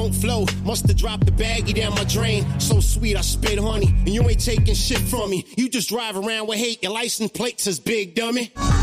don't flow. Musta dropped the baggie down my drain. So sweet, I spit honey. And you ain't taking shit from me. You just drive around with hate. Your license plate says big dummy.